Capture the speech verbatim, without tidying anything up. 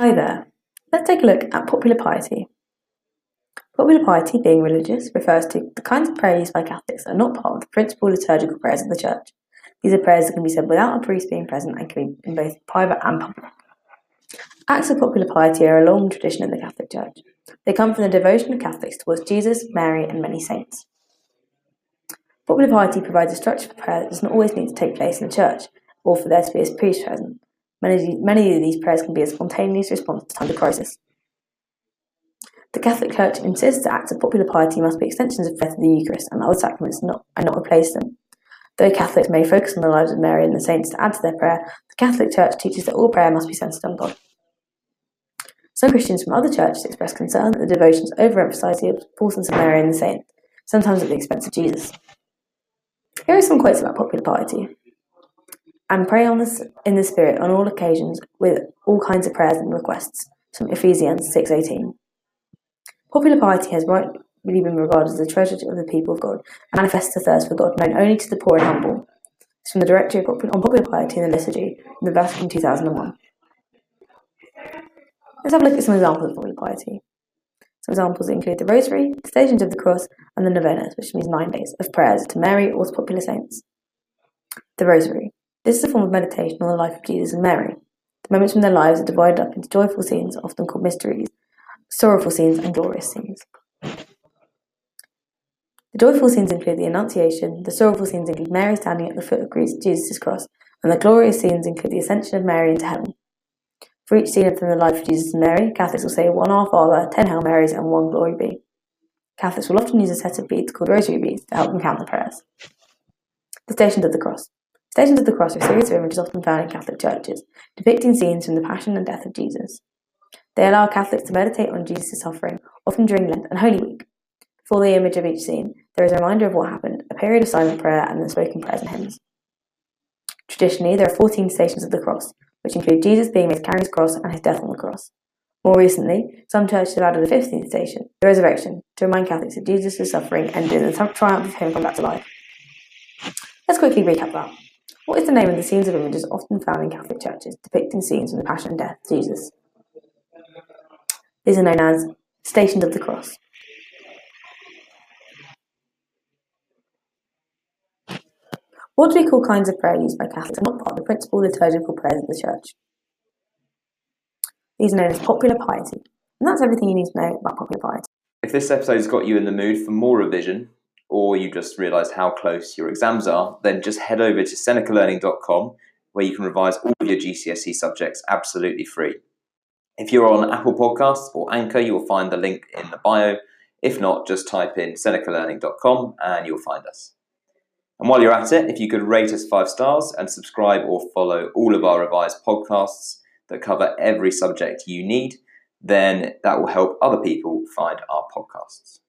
Hi there. Let's take a look at popular piety. Popular piety, being religious, refers to the kinds of prayer used by Catholics that are not part of the principal liturgical prayers of the Church. These are prayers that can be said without a priest being present and can be in both private and public. Acts of popular piety are a long tradition in the Catholic Church. They come from the devotion of Catholics towards Jesus, Mary, and many saints. Popular piety provides a structure for prayer that does not always need to take place in the church, or for there to be a priest present. Many, many of these prayers can be a spontaneous response to times of crisis. The Catholic Church insists that acts of popular piety must be extensions of prayer to the Eucharist and other sacraments not, and not replace them. Though Catholics may focus on the lives of Mary and the saints to add to their prayer, the Catholic Church teaches that all prayer must be centered on God. Some Christians from other churches express concern that the devotions overemphasize the importance of Mary and the saints, sometimes at the expense of Jesus. Here are some quotes about popular piety. And pray on this in the Spirit on all occasions with all kinds of prayers and requests, from Ephesians six eighteen. Popular piety has rightly been regarded as the treasure of the people of God and manifests the thirst for God known only to the poor and humble. It's from the Directory on Popular Piety in the Liturgy in the Vatican two thousand one. Let's have a look at some examples of popular piety. Some examples include the Rosary, the Stations of the Cross, and the Novenas, which means nine days of prayers to Mary or to popular saints. The Rosary. This is a form of meditation on the life of Jesus and Mary. The moments from their lives are divided up into joyful scenes, often called mysteries, sorrowful scenes, and glorious scenes. The joyful scenes include the Annunciation, the sorrowful scenes include Mary standing at the foot of Jesus' cross, and the glorious scenes include the Ascension of Mary into heaven. For each scene from the life of Jesus and Mary, Catholics will say one Our Father, ten Hail Marys, and one Glory Be. Catholics will often use a set of beads called Rosary beads to help them count the prayers. The Stations of the Cross. Stations of the Cross are a series of images often found in Catholic churches, depicting scenes from the Passion and Death of Jesus. They allow Catholics to meditate on Jesus' suffering, often during Lent and Holy Week. Before the image of each scene, there is a reminder of what happened, a period of silent prayer, and then spoken prayers and hymns. Traditionally, there are fourteen Stations of the Cross, which include Jesus being made to carry his cross and his death on the cross. More recently, some churches have added a fifteenth station, the Resurrection, to remind Catholics of Jesus' suffering ended in the triumph of him coming back to life. Let's quickly recap that. What is the name of the scenes of images often found in Catholic churches depicting scenes from the Passion and Death of Jesus? These are known as Stations of the Cross. What do we call kinds of prayer used by Catholics and not part of the principal liturgical prayers of the Church? These are known as popular piety. And that's everything you need to know about popular piety. If this episode has got you in the mood for more revision, or you just realised how close your exams are, then just head over to Seneca Learning dot com, where you can revise all of your G C S E subjects absolutely free. If you're on Apple Podcasts or Anchor, you'll find the link in the bio. If not, just type in Seneca Learning dot com and you'll find us. And while you're at it, if you could rate us five stars and subscribe or follow all of our revised podcasts that cover every subject you need, then that will help other people find our podcasts.